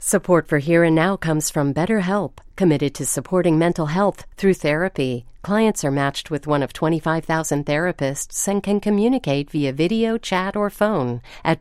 Support for Here and Now comes from BetterHelp, committed to supporting mental health through therapy. Clients are matched with one of 25,000 therapists and can communicate via video, chat, or phone at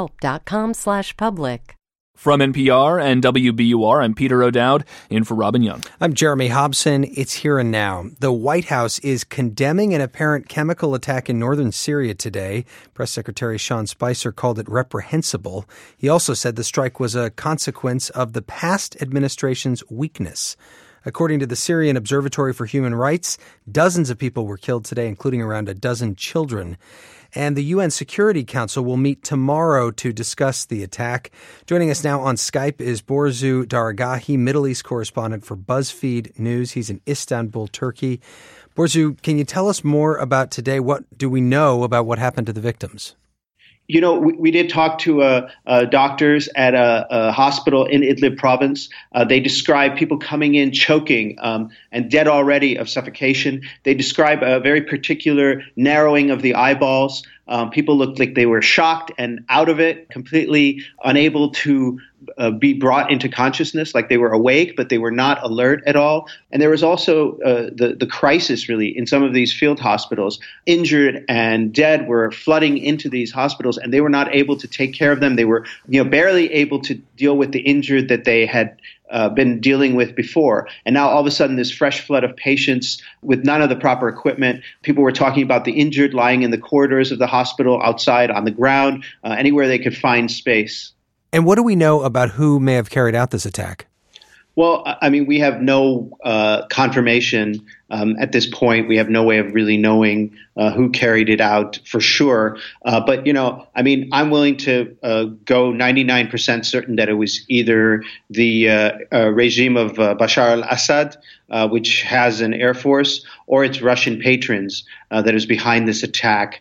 betterhelp.com/public. From NPR and WBUR, I'm Peter O'Dowd, in for Robin Young. I'm Jeremy Hobson. It's Here and Now. The White House is condemning an apparent chemical attack in northern Syria today. Press Secretary Sean Spicer called it reprehensible. He also said the strike was a consequence of the past administration's weakness. According to the Syrian Observatory for Human Rights, dozens of people were killed today, including around a dozen children. And the UN Security Council will meet tomorrow to discuss the attack. Joining us now on Skype is Borzu Daragahi, Middle East correspondent for BuzzFeed News. He's in Istanbul, Turkey. Borzu, can you tell us more about today? What do we know about what happened to the victims? You know, we did talk to doctors at a hospital in Idlib province. They described people coming in choking and dead already of suffocation. They describe a very particular narrowing of the eyeballs. People looked like they were shocked and out of it, completely unable to be brought into consciousness, like they were awake, but they were not alert at all. And there was also the crisis, really, in some of these field hospitals. Injured and dead were flooding into these hospitals, and they were not able to take care of them. They were, barely able to deal with the injured that they had been dealing with before. And now all of a sudden this fresh flood of patients with none of the proper equipment. People were talking about the injured lying in the corridors of the hospital, outside, on the ground, anywhere they could find space. And what do we know about who may have carried out this attack? Well, I mean, we have no confirmation at this point. We have no way of really knowing who carried it out for sure. But, I'm willing to go 99% certain that it was either the regime of Bashar al-Assad, which has an air force, or it's Russian patrons that is behind this attack.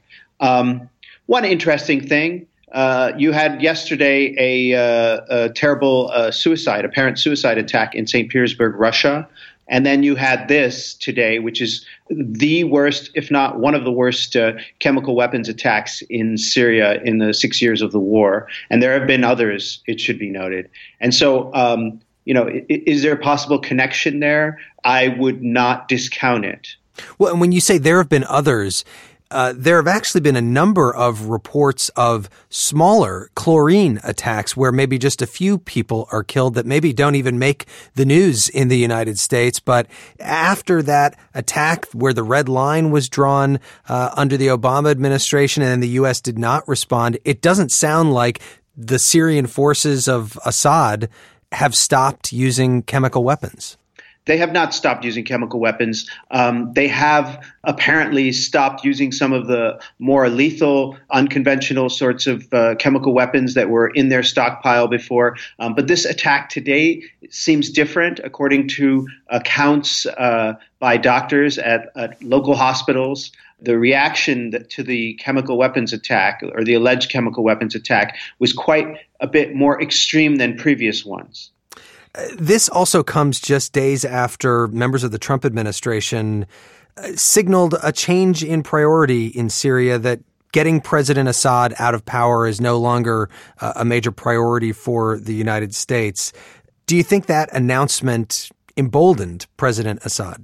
One interesting thing. You had yesterday a terrible apparent suicide attack in St. Petersburg, Russia. And then you had this today, which is the worst, if not one of the worst, chemical weapons attacks in Syria in the 6 years of the war. And there have been others, it should be noted. And so, is there a possible connection there? I would not discount it. Well, and when you say there have been others, there have actually been a number of reports of smaller chlorine attacks where maybe just a few people are killed that maybe don't even make the news in the United States. But after that attack where the red line was drawn under the Obama administration and the U.S. did not respond, it doesn't sound like the Syrian forces of Assad have stopped using chemical weapons. They have not stopped using chemical weapons. They have apparently stopped using some of the more lethal, unconventional sorts of chemical weapons that were in their stockpile before. But this attack today seems different, according to accounts by doctors at local hospitals. The reaction to the chemical weapons attack, or the alleged chemical weapons attack, was quite a bit more extreme than previous ones. This also comes just days after members of the Trump administration signaled a change in priority in Syria, that getting President Assad out of power is no longer a major priority for the United States. Do you think that announcement emboldened President Assad?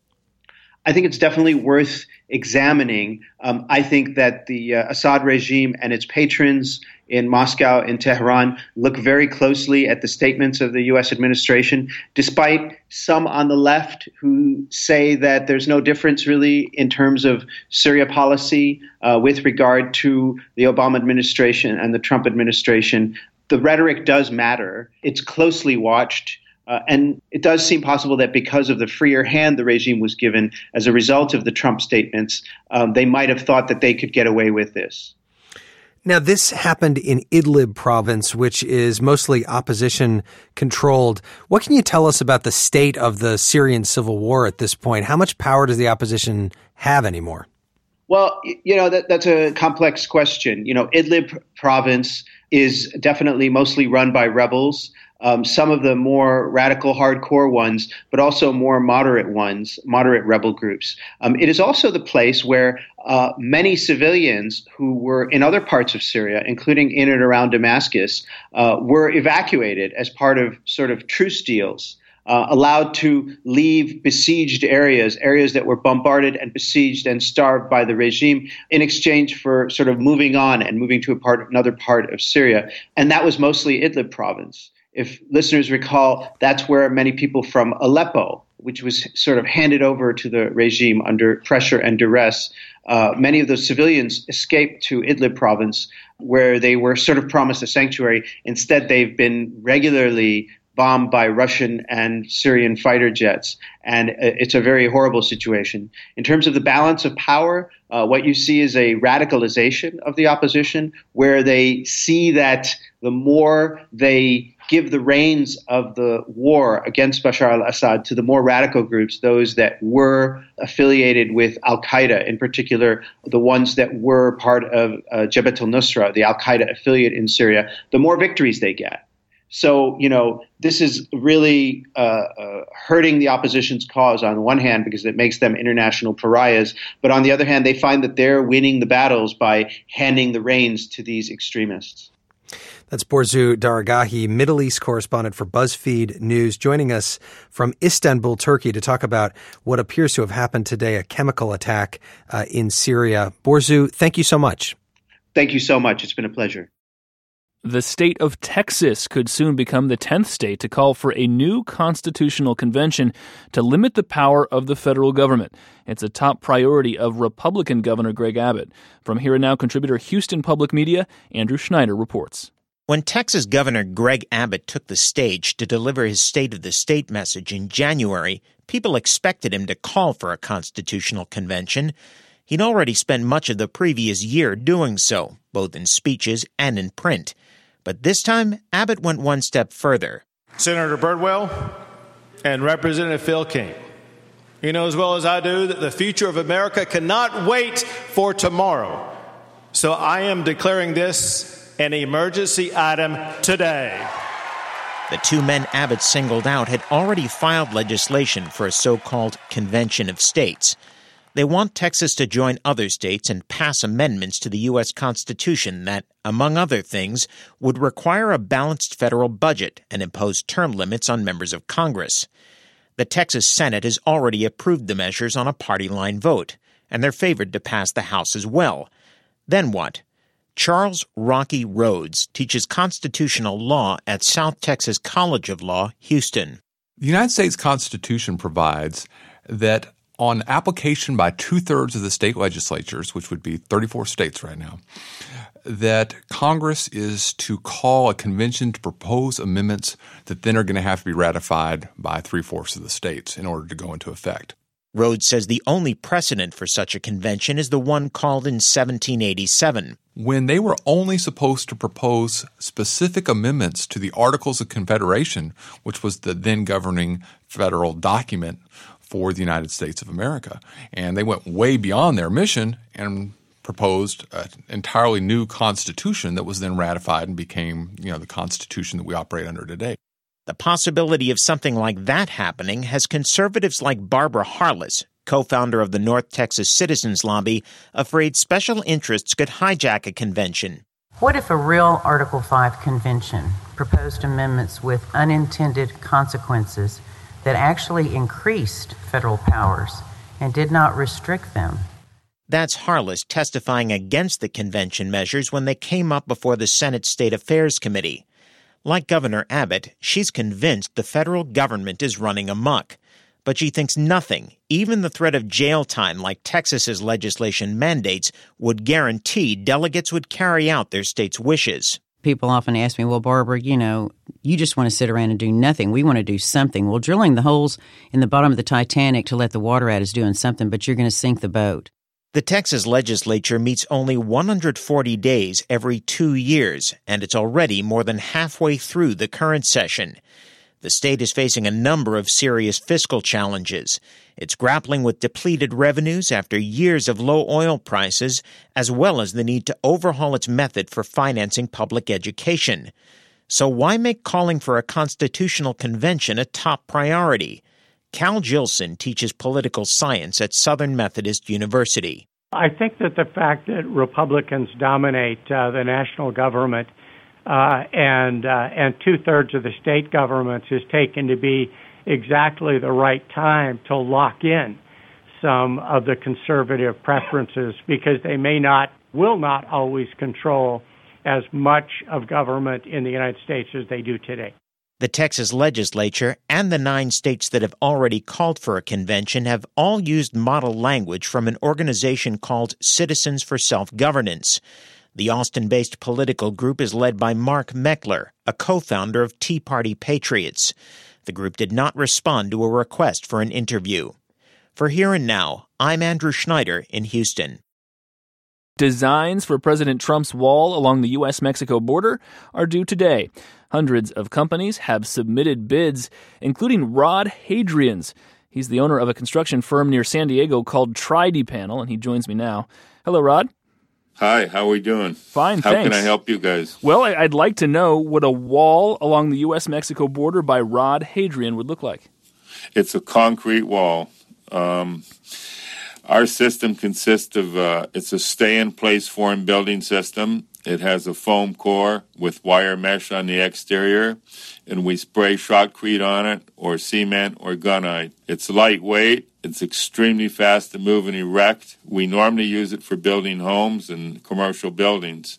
I think it's definitely worth examining. I think that the Assad regime and its patrons in Moscow and Tehran look very closely at the statements of the U.S. administration, despite some on the left who say that there's no difference really in terms of Syria policy with regard to the Obama administration and the Trump administration. The rhetoric does matter. It's closely watched. And it does seem possible that because of the freer hand the regime was given as a result of the Trump statements, they might have thought that they could get away with this. Now, this happened in Idlib province, which is mostly opposition controlled. What can you tell us about the state of the Syrian civil war at this point? How much power does the opposition have anymore? Well, that's a complex question. Idlib province is definitely mostly run by rebels. some of the more radical, hardcore ones, but also more moderate ones, moderate rebel groups. It is also the place where many civilians who were in other parts of Syria, including in and around Damascus, were evacuated as part of sort of truce deals. Allowed to leave besieged areas that were bombarded and besieged and starved by the regime in exchange for sort of moving on and moving to another part of Syria. And that was mostly Idlib province. If listeners recall, that's where many people from Aleppo, which was sort of handed over to the regime under pressure and duress, many of those civilians escaped to Idlib province, where they were sort of promised a sanctuary. Instead, they've been regularly bombed by Russian and Syrian fighter jets. And it's a very horrible situation. In terms of the balance of power, what you see is a radicalization of the opposition, where they see that the more they give the reins of the war against Bashar al-Assad to the more radical groups, those that were affiliated with al-Qaeda, in particular, the ones that were part of Jabhat al-Nusra, the al-Qaeda affiliate in Syria, the more victories they get. So, this is really hurting the opposition's cause on the one hand because it makes them international pariahs. But on the other hand, they find that they're winning the battles by handing the reins to these extremists. That's Borzu Daragahi, Middle East correspondent for BuzzFeed News, joining us from Istanbul, Turkey, to talk about what appears to have happened today, a chemical attack in Syria. Borzu, thank you so much. Thank you so much. It's been a pleasure. The state of Texas could soon become the 10th state to call for a new constitutional convention to limit the power of the federal government. It's a top priority of Republican Governor Greg Abbott. From Here and Now contributor Houston Public Media, Andrew Schneider reports. When Texas Governor Greg Abbott took the stage to deliver his State of the State message in January, people expected him to call for a constitutional convention. He'd already spent much of the previous year doing so, both in speeches and in print. But this time, Abbott went one step further. Senator Birdwell and Representative Phil King, you know as well as I do that the future of America cannot wait for tomorrow. So I am declaring this an emergency item today. The two men Abbott singled out had already filed legislation for a so-called Convention of States. They want Texas to join other states and pass amendments to the U.S. Constitution that, among other things, would require a balanced federal budget and impose term limits on members of Congress. The Texas Senate has already approved the measures on a party-line vote, and they're favored to pass the House as well. Then what? Charles Rocky Rhodes teaches constitutional law at South Texas College of Law, Houston. The United States Constitution provides that on application by two-thirds of the state legislatures, which would be 34 states right now, that Congress is to call a convention to propose amendments that then are going to have to be ratified by three-fourths of the states in order to go into effect. Rhodes says the only precedent for such a convention is the one called in 1787. When they were only supposed to propose specific amendments to the Articles of Confederation, which was the then governing federal document for the United States of America. And they went way beyond their mission and proposed an entirely new constitution that was then ratified and became, the constitution that we operate under today. The possibility of something like that happening has conservatives like Barbara Harless, co-founder of the North Texas Citizens Lobby, afraid special interests could hijack a convention. What if a real Article 5 convention proposed amendments with unintended consequences that actually increased federal powers and did not restrict them? That's Harless testifying against the convention measures when they came up before the Senate State Affairs Committee. Like Governor Abbott, she's convinced the federal government is running amok. But she thinks nothing, even the threat of jail time like Texas's legislation mandates, would guarantee delegates would carry out their state's wishes. People often ask me, well, Barbara, you just want to sit around and do nothing. We want to do something. Well, drilling the holes in the bottom of the Titanic to let the water out is doing something, but you're going to sink the boat. The Texas legislature meets only 140 days every 2 years, and it's already more than halfway through the current session. The state is facing a number of serious fiscal challenges. It's grappling with depleted revenues after years of low oil prices, as well as the need to overhaul its method for financing public education. So why make calling for a constitutional convention a top priority? Cal Jilson teaches political science at Southern Methodist University. I think that the fact that Republicans dominate the national government and two-thirds of the state governments is taken to be exactly the right time to lock in some of the conservative preferences, because they will not always control as much of government in the United States as they do today. The Texas legislature and the 9 states that have already called for a convention have all used model language from an organization called Citizens for Self-Governance. The Austin-based political group is led by Mark Meckler, a co-founder of Tea Party Patriots. The group did not respond to a request for an interview. For Here and Now, I'm Andrew Schneider in Houston. Designs for President Trump's wall along the U.S.-Mexico border are due today. Hundreds of companies have submitted bids, including Rod Hadrian's. He's the owner of a construction firm near San Diego called Tri-D-Panel, and he joins me now. Hello, Rod. Hi, how are we doing? Fine, How thanks. can I help you guys? Well, I'd like to know what a wall along the U.S.-Mexico border by Rod Hadrian would look like. It's a concrete wall. Our system consists of, it's a stay-in-place form building system. It has a foam core with wire mesh on the exterior, and we spray shotcrete on it, or cement, or gunite. It's lightweight. It's extremely fast to move and erect. We normally use it for building homes and commercial buildings.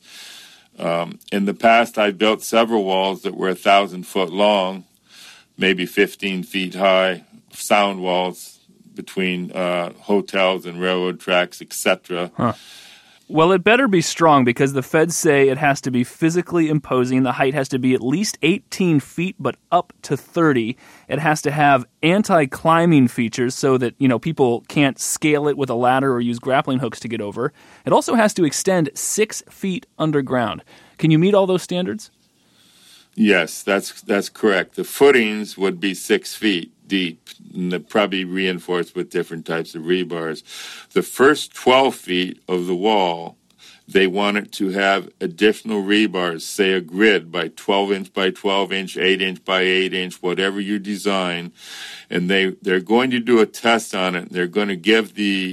In the past, I've built several walls that were 1,000 foot long, maybe 15 feet high, sound walls between hotels and railroad tracks, etc. Huh. Well, it better be strong, because the feds say it has to be physically imposing. The height has to be at least 18 feet, but up to 30. It has to have anti-climbing features so that, people can't scale it with a ladder or use grappling hooks to get over. It also has to extend 6 feet underground. Can you meet all those standards? Yes, that's correct. The footings would be 6 feet deep, and they're probably reinforced with different types of rebars. The first 12 feet of the wall, they want it to have additional rebars, say a grid by 12 inch by 12 inch, 8 inch by 8 inch, whatever you design. And they're going to do a test on it. They're going to give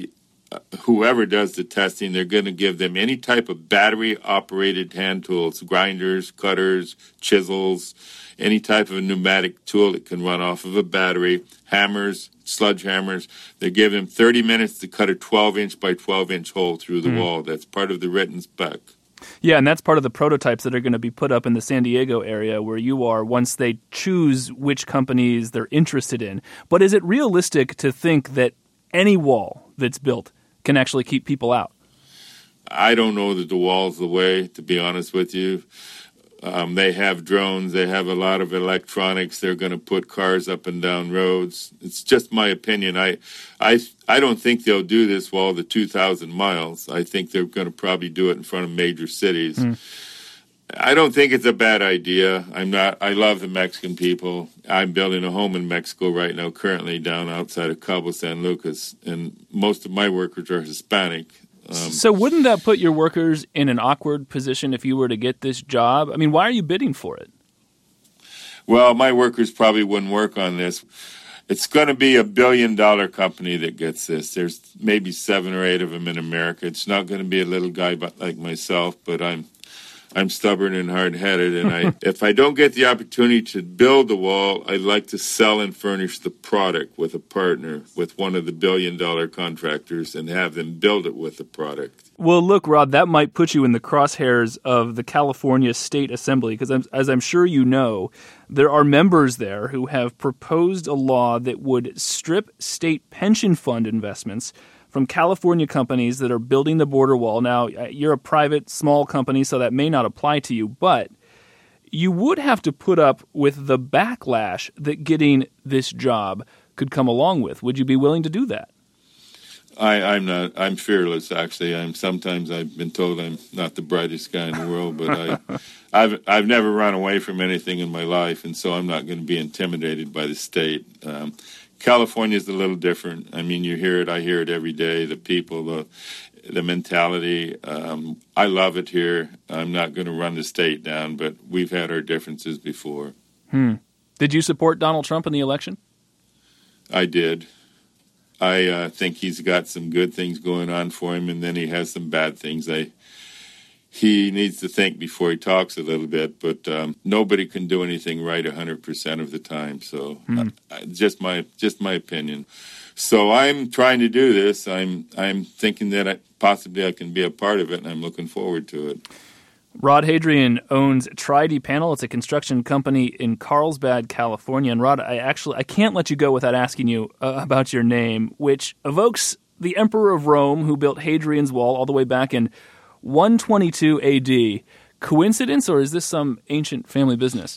whoever does the testing, they're going to give them any type of battery-operated hand tools, grinders, cutters, chisels, any type of pneumatic tool that can run off of a battery, hammers, sledgehammers. They give them 30 minutes to cut a 12-inch by 12-inch hole through the wall. That's part of the written spec. Yeah, and that's part of the prototypes that are going to be put up in the San Diego area where you are once they choose which companies they're interested in. But is it realistic to think that any wall that's built can actually keep people out? I don't know that the wall's the way, to be honest with you. They have drones. They have a lot of electronics. They're going to put cars up and down roads. It's just my opinion. I don't think they'll do this wall the 2,000 miles. I think they're going to probably do it in front of major cities. I don't think it's a bad idea. I love the Mexican people. I'm building a home in Mexico right now, currently down outside of Cabo San Lucas, and most of my workers are Hispanic. So wouldn't that put your workers in an awkward position if you were to get this job? I mean, why are you bidding for it? Well, my workers probably wouldn't work on this. It's going to be $1 billion company that gets this. There's maybe 7 or 8 of them in America. It's not going to be a little guy like myself, but I'm stubborn and hard-headed, and if I don't get the opportunity to build the wall, I'd like to sell and furnish the product with a partner, with one of the $1 billion contractors, and have them build it with the product. Well, look, Rod, that might put you in the crosshairs of the California State Assembly, because as I'm sure you know, there are members there who have proposed a law that would strip state pension fund investments from California companies that are building the border wall. Now, you're a private, small company, so that may not apply to you, but you would have to put up with the backlash that getting this job could come along with. Would you be willing to do that? I'm not. I'm fearless, actually. Sometimes I've been told I'm not the brightest guy in the world, but I've never run away from anything in my life, and so I'm not going to be intimidated by the state. California is a little different. I mean, you hear it. I hear it every day. The people, the mentality. I love it here. I'm not going to run the state down, but we've had our differences before. Did you support Donald Trump in the election? I did. I think he's got some good things going on for him, and then he has some bad things. He needs to think before he talks a little bit, but nobody can do anything right 100% of the time. So just my opinion. So I'm trying to do this. I'm thinking that possibly I can be a part of it, and I'm looking forward to it. Rod Hadrian owns Tri-D Panel. It's a construction company in Carlsbad, California. And Rod, I can't let you go without asking you about your name, which evokes the Emperor of Rome who built Hadrian's Wall all the way back in 122 A.D. Coincidence, or is this some ancient family business?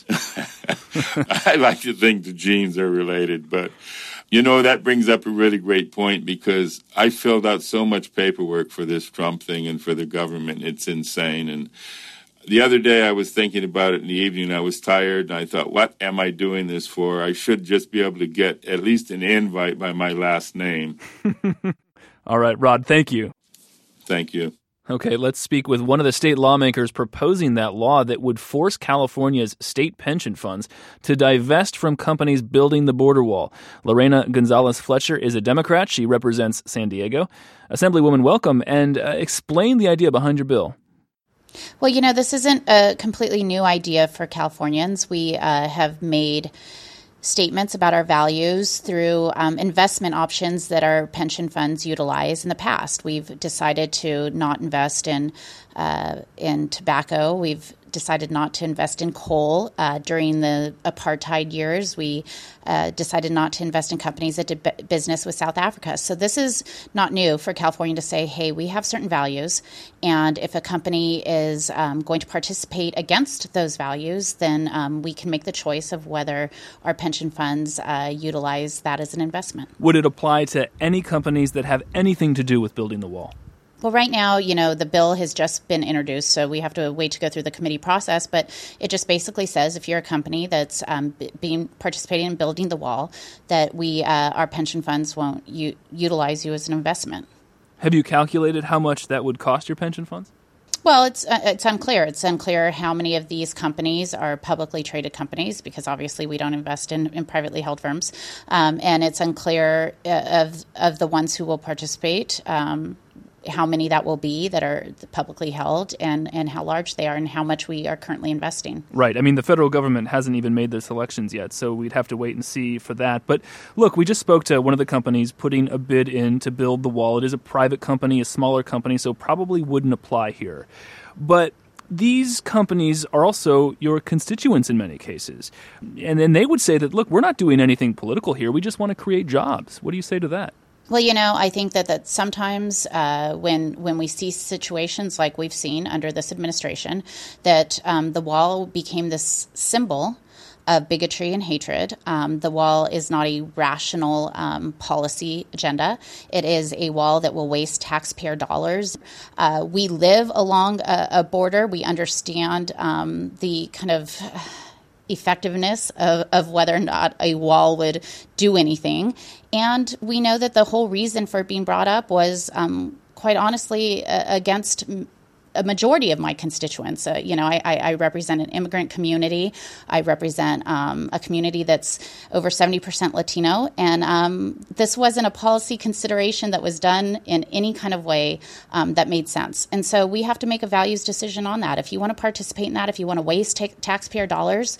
I like to think the genes are related, but that brings up a really great point, because I filled out so much paperwork for this Trump thing and for the government. It's insane. And the other day I was thinking about it in the evening. I was tired, and I thought, what am I doing this for? I should just be able to get at least an invite by my last name. All right, Rod, thank you. Thank you. Okay, let's speak with one of the state lawmakers proposing that law that would force California's state pension funds to divest from companies building the border wall. Lorena Gonzalez-Fletcher is a Democrat. She represents San Diego. Assemblywoman, welcome, and explain the idea behind your bill. Well, this isn't a completely new idea for Californians. We have made statements about our values through investment options that our pension funds utilize in the past. We've decided to not invest in tobacco. We've decided not to invest in coal. During the apartheid years, we decided not to invest in companies that did business with South Africa. So this is not new for California to say, hey, we have certain values, and if a company is going to participate against those values, then we can make the choice of whether our pension funds utilize that as an investment. Would it apply to any companies that have anything to do with building the wall? Well, right now, the bill has just been introduced, so we have to wait to go through the committee process. But it just basically says if you're a company that's participating in building the wall, that our pension funds won't utilize you as an investment. Have you calculated how much that would cost your pension funds? Well, it's unclear. It's unclear how many of these companies are publicly traded companies, because obviously we don't invest in privately held firms, and it's unclear of the ones who will participate. How many that will be that are publicly held, and how large they are, and how much we are currently investing. Right. I mean, the federal government hasn't even made the selections yet, so we'd have to wait and see for that. But look, we just spoke to one of the companies putting a bid in to build the wall. It is a private company, a smaller company, so probably wouldn't apply here. But these companies are also your constituents in many cases. And then they would say that, look, we're not doing anything political here. We just want to create jobs. What do you say to that? Well, I think that sometimes when we see situations like we've seen under this administration, that the wall became this symbol of bigotry and hatred. The wall is not a rational policy agenda. It is a wall that will waste taxpayer dollars. We live along a border. We understand the kind of effectiveness of whether or not a wall would do anything. And we know that the whole reason for it being brought up was, quite honestly, against a majority of my constituents. I represent an immigrant community. I represent a community that's over 70% Latino. And this wasn't a policy consideration that was done in any kind of way that made sense. And so we have to make a values decision on that. If you want to participate in that, if you want to waste taxpayer dollars,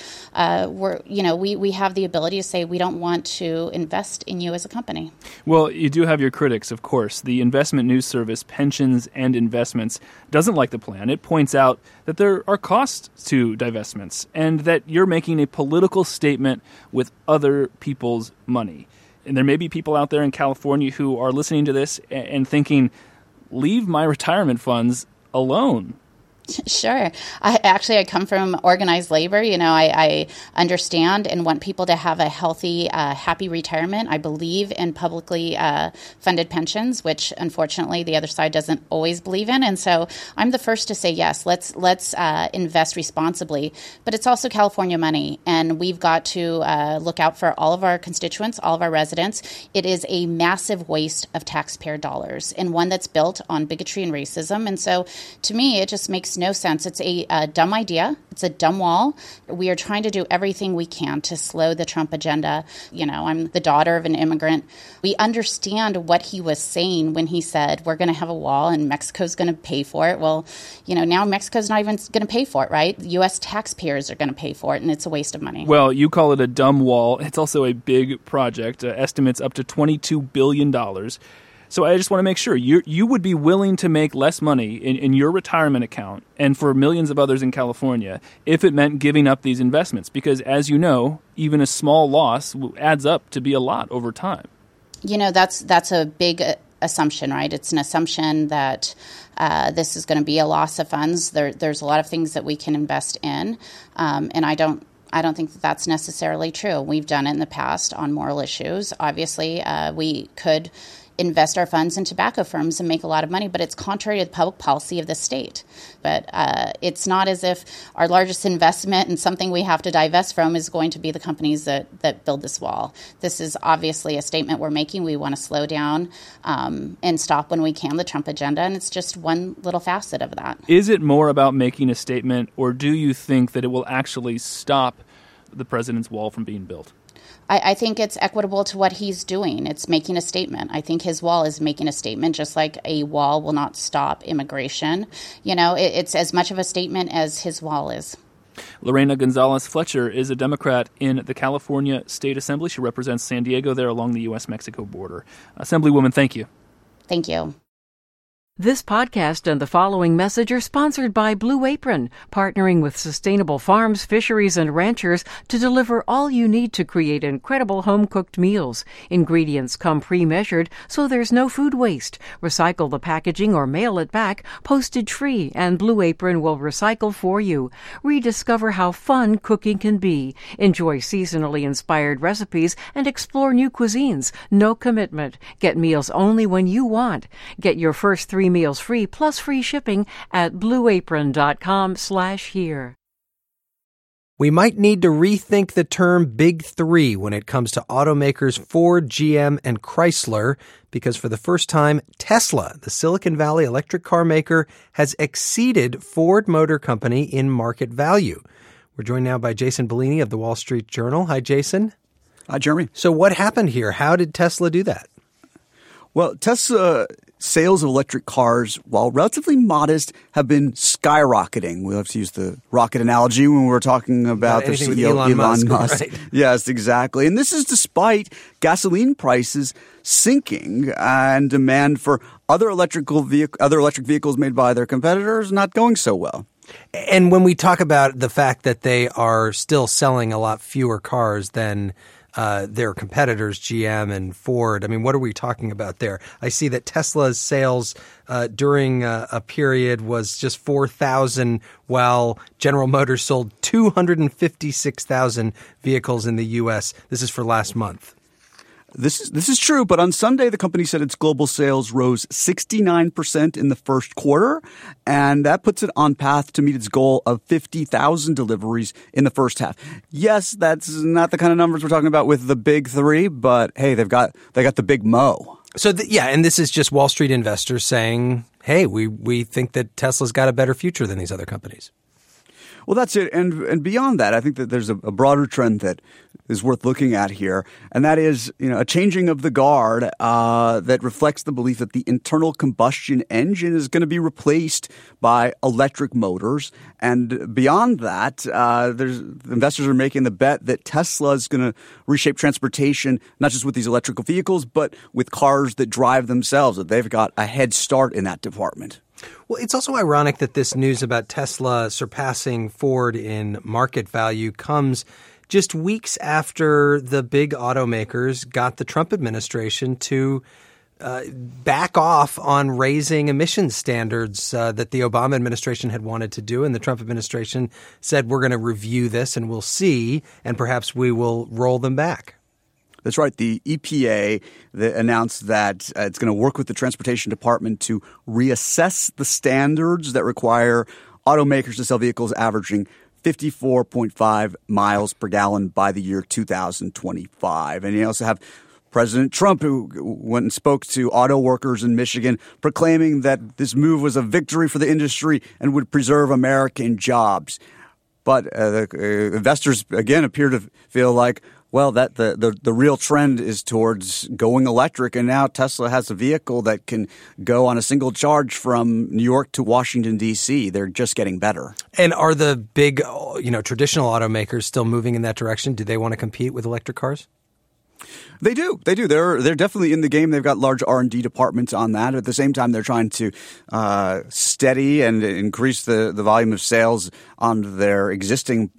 we have the ability to say we don't want to invest in you as a company. Well, you do have your critics, of course. The investment news service, Pensions and Investments, doesn't like the plan. It points out that there are costs to divestments and that you're making a political statement with other people's money. And there may be people out there in California who are listening to this and thinking, leave my retirement funds alone. Sure. I come from organized labor. I understand and want people to have a healthy, happy retirement. I believe in publicly funded pensions, which unfortunately the other side doesn't always believe in. And so I'm the first to say, yes, let's invest responsibly. But it's also California money, and we've got to look out for all of our constituents, all of our residents. It is a massive waste of taxpayer dollars, and one that's built on bigotry and racism. And so to me, it just makes no sense. It's a dumb idea. It's a dumb wall. We are trying to do everything we can to slow the Trump agenda. I'm the daughter of an immigrant. We understand what he was saying when he said, we're going to have a wall and Mexico's going to pay for it. Well, now Mexico's not even going to pay for it, right? U.S. taxpayers are going to pay for it, and it's a waste of money. Well, you call it a dumb wall. It's also a big project, estimates up to $22 billion. So I just want to make sure you would be willing to make less money in your retirement account and for millions of others in California if it meant giving up these investments. Because as you know, even a small loss adds up to be a lot over time. That's a big assumption, right? It's an assumption that this is going to be a loss of funds. There's a lot of things that we can invest in, and I don't think that that's necessarily true. We've done it in the past on moral issues. Obviously, we could invest our funds in tobacco firms and make a lot of money, but it's contrary to the public policy of the state. But it's not as if our largest investment and something we have to divest from is going to be the companies that build this wall. This is obviously a statement we're making. We want to slow down and stop when we can the Trump agenda, and it's just one little facet of that. Is it more about making a statement, or do you think that it will actually stop the president's wall from being built? I think it's equitable to what he's doing. It's making a statement. I think his wall is making a statement, just like a wall will not stop immigration. It's as much of a statement as his wall is. Lorena Gonzalez Fletcher is a Democrat in the California State Assembly. She represents San Diego there along the U.S.-Mexico border. Assemblywoman, thank you. Thank you. This podcast and the following message are sponsored by Blue Apron, partnering with sustainable farms, fisheries, and ranchers to deliver all you need to create incredible home-cooked meals. Ingredients come pre-measured, so there's no food waste. Recycle the packaging or mail it back, postage-free, and Blue Apron will recycle for you. Rediscover how fun cooking can be. Enjoy seasonally inspired recipes and explore new cuisines. No commitment. Get meals only when you want. Get your first 3 meals free plus free shipping at blueapron.com/here. We might need to rethink the term Big Three when it comes to automakers Ford, GM, and Chrysler, because for the first time, Tesla, the Silicon Valley electric car maker, has exceeded Ford Motor Company in market value. We're joined now by Jason Bellini of the Wall Street Journal. Hi, Jason. Hi, Jeremy. So what happened here? How did Tesla do that? Well, Tesla sales of electric cars, while relatively modest, have been skyrocketing. We'll have to use the rocket analogy when we're talking about their CEO, Elon Musk. Right. Yes, exactly. And this is despite gasoline prices sinking and demand for other electric vehicles made by their competitors not going so well. And when we talk about the fact that they are still selling a lot fewer cars than their competitors, GM and Ford, I mean, what are we talking about there? I see that Tesla's sales during a period was just 4,000, while General Motors sold 256,000 vehicles in the U.S. This is for last month. This is true, but on Sunday, the company said its global sales rose 69% in the first quarter, and that puts it on path to meet its goal of 50,000 deliveries in the first half. Yes, that's not the kind of numbers we're talking about with the Big Three, but hey, they got the Big Mo. So and this is just Wall Street investors saying, hey, we think that Tesla's got a better future than these other companies. Well, that's it. And beyond that, I think that there's a broader trend that is worth looking at here, and that is, a changing of the guard that reflects the belief that the internal combustion engine is going to be replaced by electric motors. And beyond that, investors are making the bet that Tesla is going to reshape transportation, not just with these electrical vehicles, but with cars that drive themselves, that they've got a head start in that department. Well, it's also ironic that this news about Tesla surpassing Ford in market value comes just weeks after the big automakers got the Trump administration to back off on raising emissions standards that the Obama administration had wanted to do. And the Trump administration said, we're going to review this and we'll see, and perhaps we will roll them back. That's right. The EPA announced that it's going to work with the Transportation Department to reassess the standards that require automakers to sell vehicles averaging 54.5 miles per gallon by the year 2025. And you also have President Trump, who went and spoke to auto workers in Michigan, proclaiming that this move was a victory for the industry and would preserve American jobs. But the investors, again, appear to feel like, well, that the real trend is towards going electric, and now Tesla has a vehicle that can go on a single charge from New York to Washington, D.C. They're just getting better. And are the big, traditional automakers still moving in that direction? Do they want to compete with electric cars? They do. They're definitely in the game. They've got large R&D departments on that. At the same time, they're trying to steady and increase the volume of sales on their existing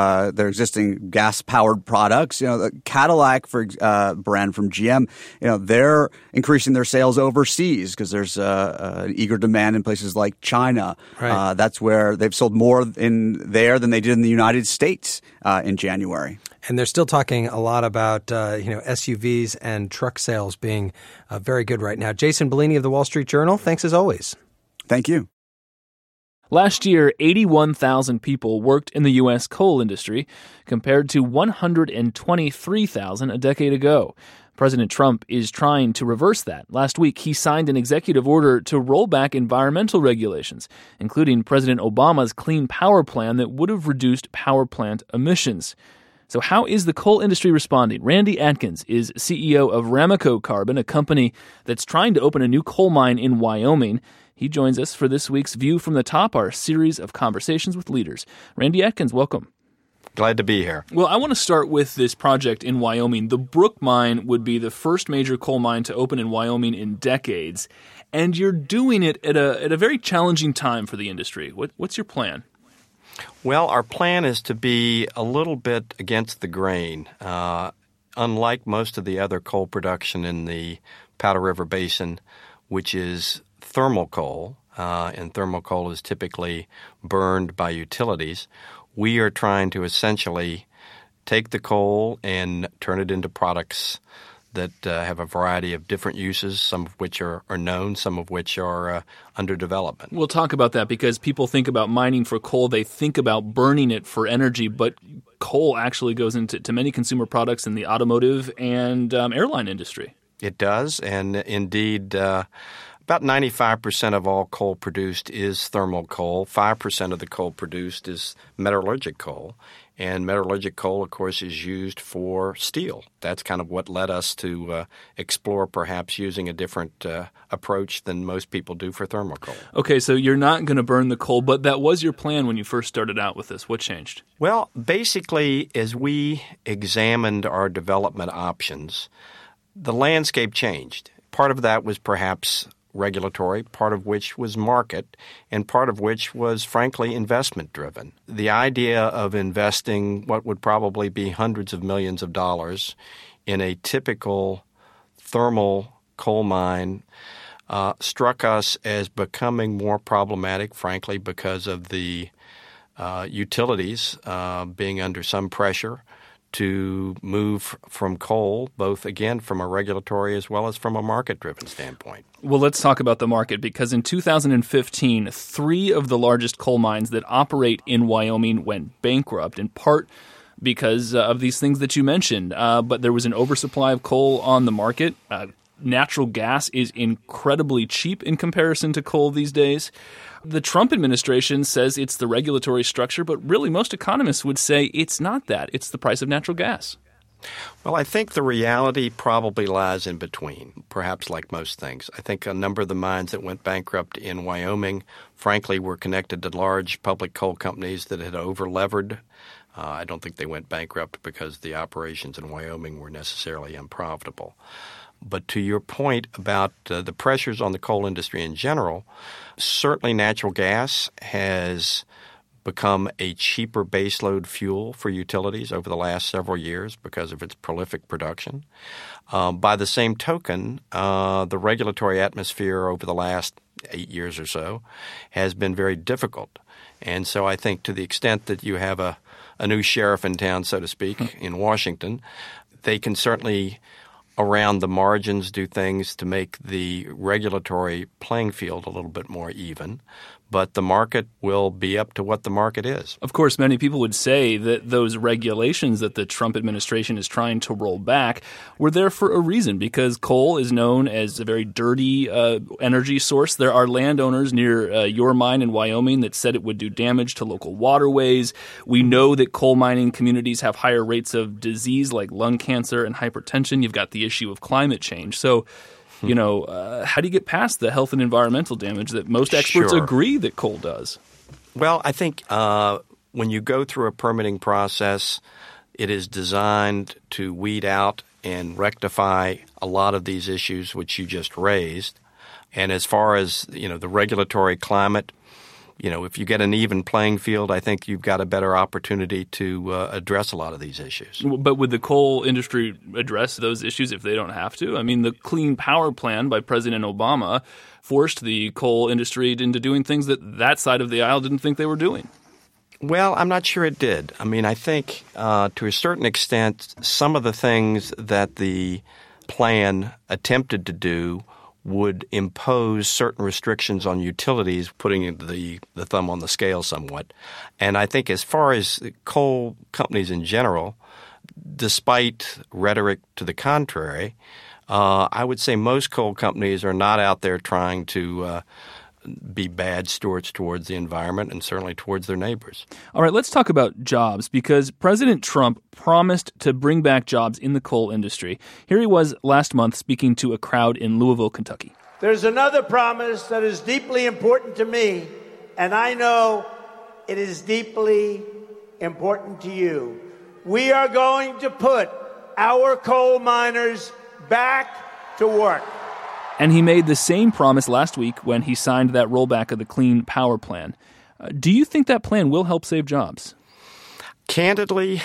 gas-powered products. The Cadillac brand from GM, they're increasing their sales overseas because there's an eager demand in places like China. Right. That's where they've sold more in there than they did in the United States in January. And they're still talking a lot about, SUVs and truck sales being very good right now. Jason Bellini of the Wall Street Journal, thanks as always. Thank you. Last year, 81,000 people worked in the U.S. coal industry, compared to 123,000 a decade ago. President Trump is trying to reverse that. Last week, he signed an executive order to roll back environmental regulations, including President Obama's Clean Power Plan that would have reduced power plant emissions. So how is the coal industry responding? Randy Atkins is CEO of Ramaco Carbon, a company that's trying to open a new coal mine in Wyoming. He joins us for this week's View from the Top, our series of conversations with leaders. Randy Atkins, welcome. Glad to be here. Well, I want to start with this project in Wyoming. The Brook Mine would be the first major coal mine to open in Wyoming in decades, and you're doing it at a very challenging time for the industry. What's your plan? Well, our plan is to be a little bit against the grain. Unlike most of the other coal production in the Powder River Basin, which is thermal coal, and thermal coal is typically burned by utilities, we are trying to essentially take the coal and turn it into products that have a variety of different uses, some of which are known, some of which are under development. We'll talk about that because people think about mining for coal. They think about burning it for energy, but coal actually goes into many consumer products in the automotive and airline industry. It does, and indeed about 95% of all coal produced is thermal coal. 5% of the coal produced is metallurgic coal. And metallurgic coal, of course, is used for steel. That's kind of what led us to explore perhaps using a different approach than most people do for thermal coal. Okay, so you're not going to burn the coal, but that was your plan when you first started out with this. What changed? Well, basically, as we examined our development options, the landscape changed. Part of that was perhaps regulatory, part of which was market, and part of which was, frankly, investment-driven. The idea of investing what would probably be hundreds of millions of dollars in a typical thermal coal mine struck us as becoming more problematic, frankly, because of the utilities being under some pressure to move from coal, both, again, from a regulatory as well as from a market-driven standpoint. Well, let's talk about the market, because in 2015, 3 of the largest coal mines that operate in Wyoming went bankrupt, in part because of these things that you mentioned. But there was an oversupply of coal on the market. Natural gas is incredibly cheap in comparison to coal these days. The Trump administration says it's the regulatory structure, but really most economists would say it's not that. It's the price of natural gas. Well, I think the reality probably lies in between, perhaps like most things. I think a number of the mines that went bankrupt in Wyoming, frankly, were connected to large public coal companies that had over-levered. I don't think they went bankrupt because the operations in Wyoming were necessarily unprofitable. But to your point about the pressures on the coal industry in general, certainly natural gas has become a cheaper baseload fuel for utilities over the last several years because of its prolific production. By the same token, the regulatory atmosphere over the last 8 years or so has been very difficult. And so I think to the extent that you have a new sheriff in town, so to speak, in Washington, they can certainly around the margins do things to make the regulatory playing field a little bit more even. But the market will be up to what the market is. Of course, many people would say that those regulations that the Trump administration is trying to roll back were there for a reason, because coal is known as a very dirty energy source. There are landowners near your mine in Wyoming that said it would do damage to local waterways. We know that coal mining communities have higher rates of disease like lung cancer and hypertension. You've got the issue of climate change. So, how do you get past the health and environmental damage that most experts agree that coal does? Well, I think when you go through a permitting process, it is designed to weed out and rectify a lot of these issues which you just raised. And as far as, the regulatory climate, if you get an even playing field, I think you've got a better opportunity to address a lot of these issues. But would the coal industry address those issues if they don't have to? I mean, the Clean Power Plan by President Obama forced the coal industry into doing things that side of the aisle didn't think they were doing. Well, I'm not sure it did. I mean, I think to a certain extent, some of the things that the plan attempted to do would impose certain restrictions on utilities, putting the thumb on the scale somewhat. And I think as far as coal companies in general, despite rhetoric to the contrary, I would say most coal companies are not out there trying to be bad stewards towards the environment and certainly towards their neighbors. All right, let's talk about jobs, because President Trump promised to bring back jobs in the coal industry. Here he was last month speaking to a crowd in Louisville, Kentucky. There's another promise that is deeply important to me, and I know it is deeply important to you. We are going to put our coal miners back to work. And he made the same promise last week when he signed that rollback of the Clean Power Plan. Do you think that plan will help save jobs? Candidly,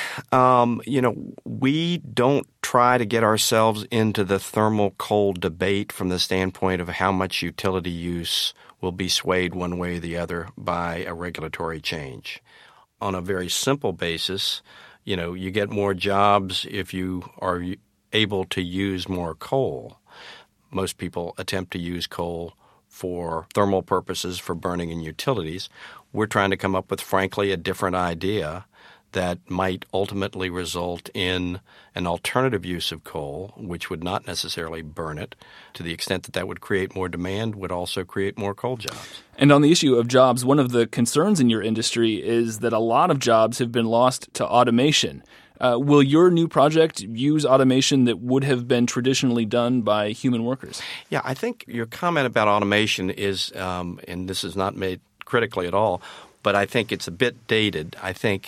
we don't try to get ourselves into the thermal coal debate from the standpoint of how much utility use will be swayed one way or the other by a regulatory change. On a very simple basis, you get more jobs if you are able to use more coal. Most people attempt to use coal for thermal purposes, for burning in utilities. We're trying to come up with, frankly, a different idea that might ultimately result in an alternative use of coal, which would not necessarily burn it, to the extent that that would create more demand, would also create more coal jobs. And on the issue of jobs, one of the concerns in your industry is that a lot of jobs have been lost to automation. Will your new project use automation that would have been traditionally done by human workers? Yeah, I think your comment about automation is, and this is not made critically at all, but I think it's a bit dated. I think,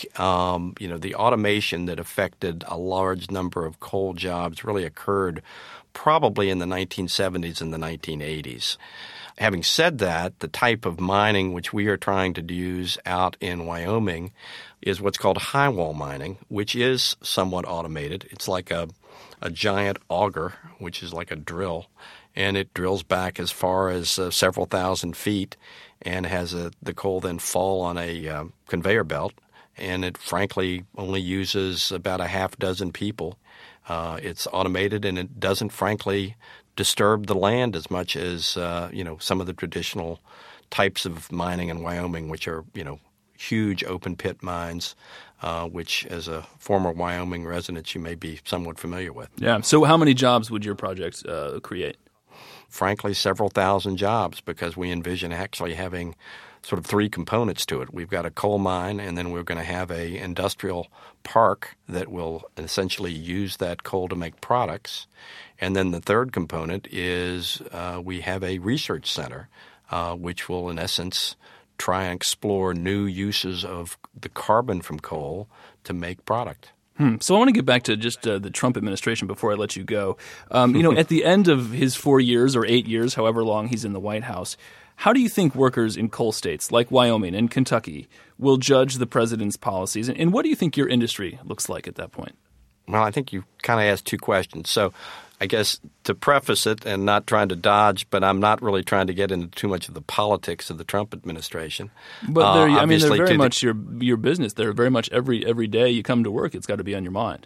the automation that affected a large number of coal jobs really occurred probably in the 1970s and the 1980s. Having said that, the type of mining which we are trying to use out in Wyoming is what's called high wall mining, which is somewhat automated. It's like a giant auger, which is like a drill, and it drills back as far as several thousand feet and has the coal then fall on a conveyor belt, and it frankly only uses about a half dozen people. It's automated, and it doesn't frankly disturb the land as much as some of the traditional types of mining in Wyoming, which are huge open pit mines, which as a former Wyoming resident you may be somewhat familiar with. Yeah. So how many jobs would your project create? Frankly, several thousand jobs, because we envision actually having sort of three components to it. We've got a coal mine, and then we're going to have an industrial park that will essentially use that coal to make products. And then the third component is we have a research center, which will, in essence, try and explore new uses of the carbon from coal to make product. So I want to get back to just the Trump administration before I let you go. At the end of his 4 years or 8 years, however long he's in the White House, How do you think workers in coal states like Wyoming and Kentucky will judge the president's policies? And what do you think your industry looks like at that point? Well, I think you kind of asked two questions. So I guess to preface it, and not trying to dodge, but I'm not really trying to get into too much of the politics of the Trump administration. But they're very much your business. They're very much every day you come to work, it's got to be on your mind.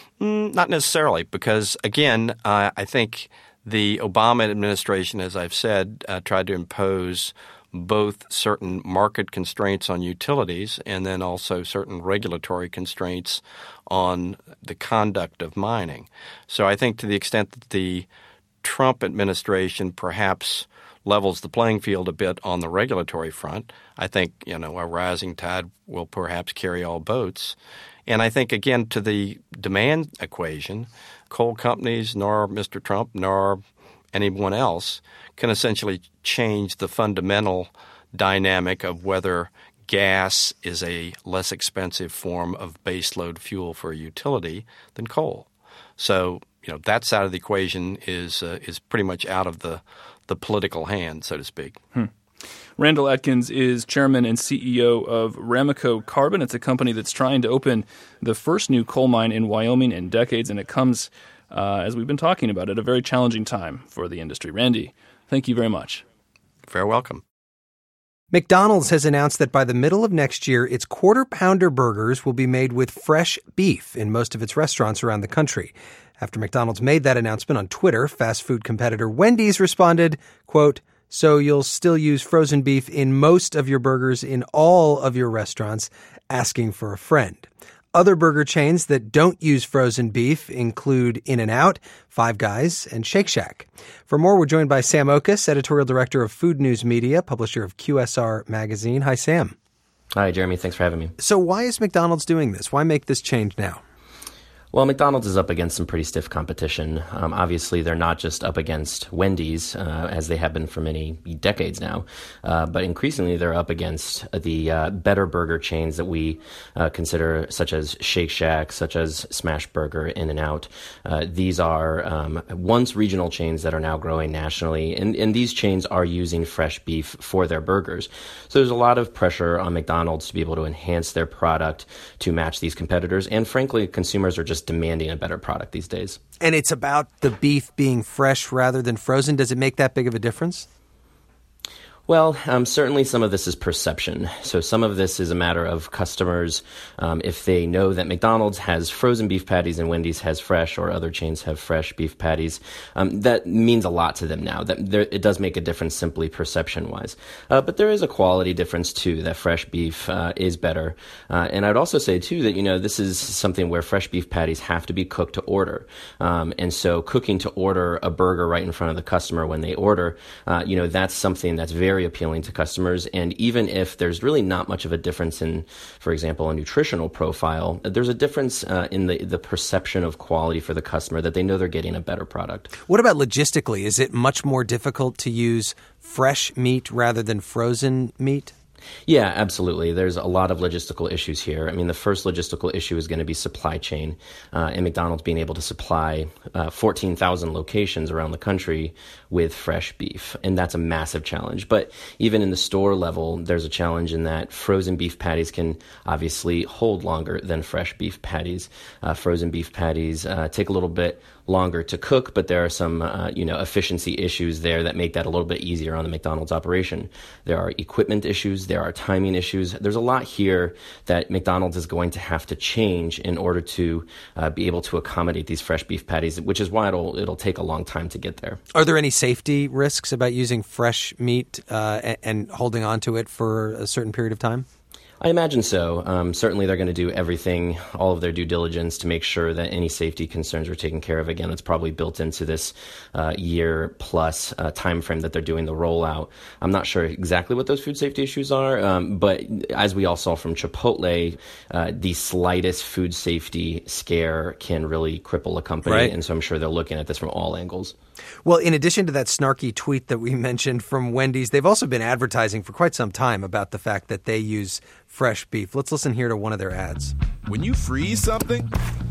Not necessarily, because, again, I think the Obama administration, as I've said, tried to impose both certain market constraints on utilities and then also certain regulatory constraints on the conduct of mining. So I think to the extent that the Trump administration perhaps levels the playing field a bit on the regulatory front, I think, a rising tide will perhaps carry all boats. And I think, again, to the demand equation, coal companies, nor Mr. Trump, nor anyone else can essentially change the fundamental dynamic of whether gas is a less expensive form of baseload fuel for a utility than coal. So, that side of the equation is pretty much out of the political hand, so to speak. Randall Atkins is chairman and CEO of Ramaco Carbon. It's a company that's trying to open the first new coal mine in Wyoming in decades, and it comes, as we've been talking about, at a very challenging time for the industry. Randy, thank you very much. Very welcome. McDonald's has announced that by the middle of next year, its quarter-pounder burgers will be made with fresh beef in most of its restaurants around the country. After McDonald's made that announcement on Twitter, fast food competitor Wendy's responded, quote, "So you'll still use frozen beef in most of your burgers in all of your restaurants, asking for a friend." Other burger chains that don't use frozen beef include In-N-Out, Five Guys, and Shake Shack. For more, we're joined by Sam Okus, editorial director of Food News Media, publisher of QSR Magazine. Hi, Sam. Hi, Jeremy. Thanks for having me. So why is McDonald's doing this? Why make this change now? Well, McDonald's is up against some pretty stiff competition. Obviously, they're not just up against Wendy's, as they have been for many decades now, but increasingly they're up against the better burger chains that we consider, such as Shake Shack, such as Smash Burger, In-N-Out. These are once regional chains that are now growing nationally, and these chains are using fresh beef for their burgers. So there's a lot of pressure on McDonald's to be able to enhance their product to match these competitors, and frankly, consumers are just demanding a better product these days. And it's about the beef being fresh rather than frozen. Does it make that big of a difference? Well, certainly some of this is perception. So some of this is a matter of customers, if they know that McDonald's has frozen beef patties and Wendy's has fresh, or other chains have fresh beef patties, that means a lot to them now. It does make a difference simply perception-wise. But there is a quality difference, too, that fresh beef is better. And I'd also say, too, that, this is something where fresh beef patties have to be cooked to order. And so cooking to order a burger right in front of the customer when they order, that's something that's very appealing to customers. And even if there's really not much of a difference in, for example, a nutritional profile, there's a difference in the perception of quality for the customer, that they know they're getting a better product. What about logistically? Is it much more difficult to use fresh meat rather than frozen meat? Yeah, absolutely. There's a lot of logistical issues here. I mean, the first logistical issue is going to be supply chain, and McDonald's being able to supply 14,000 locations around the country with fresh beef, and that's a massive challenge. But even in the store level, there's a challenge in that frozen beef patties can obviously hold longer than fresh beef patties. Frozen beef patties take a little bit longer to cook, but there are some efficiency issues there that make that a little bit easier on the McDonald's operation. There are equipment issues, there are timing issues. There's a lot here that McDonald's is going to have to change in order to be able to accommodate these fresh beef patties, which is why it'll take a long time to get there. Are there any safety risks about using fresh meat and holding on to it for a certain period of time? I imagine so. Certainly they're going to do everything, all of their due diligence, to make sure that any safety concerns are taken care of. Again, that's probably built into this year-plus time frame that they're doing the rollout. I'm not sure exactly what those food safety issues are, but as we all saw from Chipotle, the slightest food safety scare can really cripple a company, right? And so I'm sure they're looking at this from all angles. Well, in addition to that snarky tweet that we mentioned from Wendy's, they've also been advertising for quite some time about the fact that they use fresh beef. Let's listen here to one of their ads. When you freeze something,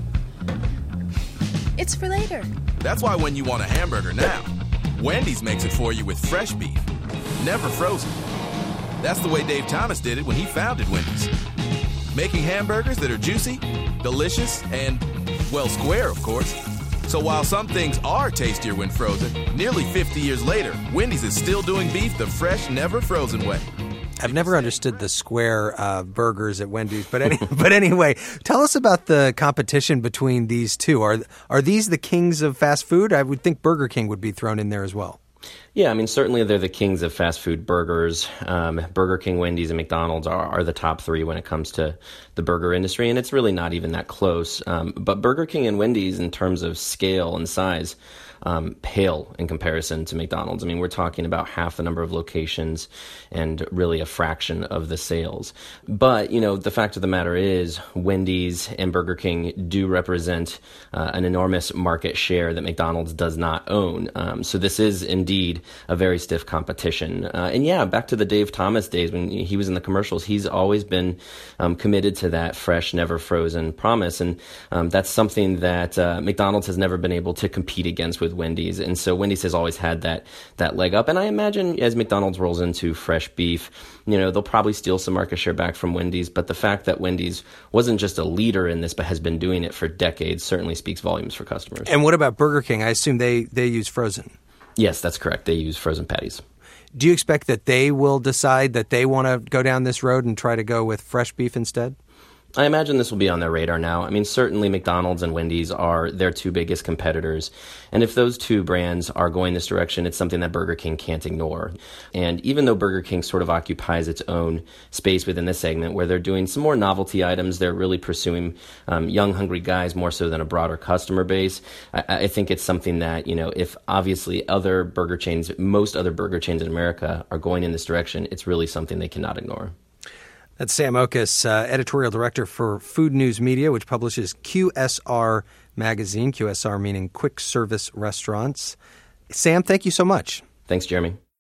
it's for later. That's why when you want a hamburger now, Wendy's makes it for you with fresh beef. never frozen. That's the way Dave Thomas did it when he founded Wendy's. Making hamburgers that are juicy, delicious, and, well, square, of course. So while some things are tastier when frozen, nearly 50 years later, Wendy's is still doing beef the fresh, never frozen way. I've never understood the square burgers at Wendy's, but anyway, tell us about the competition between these two. Are these the kings of fast food? I would think Burger King would be thrown in there as well. Yeah, I mean, certainly they're the kings of fast food burgers. Burger King, Wendy's, and McDonald's are the top three when it comes to the burger industry, and it's really not even that close. But Burger King and Wendy's, in terms of scale and size, pale in comparison to McDonald's. I mean, we're talking about half the number of locations and really a fraction of the sales. But, the fact of the matter is Wendy's and Burger King do represent an enormous market share that McDonald's does not own. So this is indeed a very stiff competition. And yeah, back to the Dave Thomas days when he was in the commercials, he's always been committed to that fresh, never frozen promise. And that's something that McDonald's has never been able to compete against with Wendy's. And so Wendy's has always had that leg up. And I imagine as McDonald's rolls into fresh beef, they'll probably steal some market share back from Wendy's. But the fact that Wendy's wasn't just a leader in this, but has been doing it for decades certainly speaks volumes for customers. And what about Burger King? I assume they use frozen. Yes, that's correct. They use frozen patties. Do you expect that they will decide that they want to go down this road and try to go with fresh beef instead? I imagine this will be on their radar now. I mean, certainly McDonald's and Wendy's are their two biggest competitors. And if those two brands are going this direction, it's something that Burger King can't ignore. And even though Burger King sort of occupies its own space within this segment where they're doing some more novelty items, they're really pursuing young, hungry guys more so than a broader customer base. I think it's something that, if obviously most other burger chains in America are going in this direction, it's really something they cannot ignore. That's Sam Oches, editorial director for Food News Media, which publishes QSR magazine, QSR meaning Quick Service Restaurants. Sam, thank you so much. Thanks, Jeremy.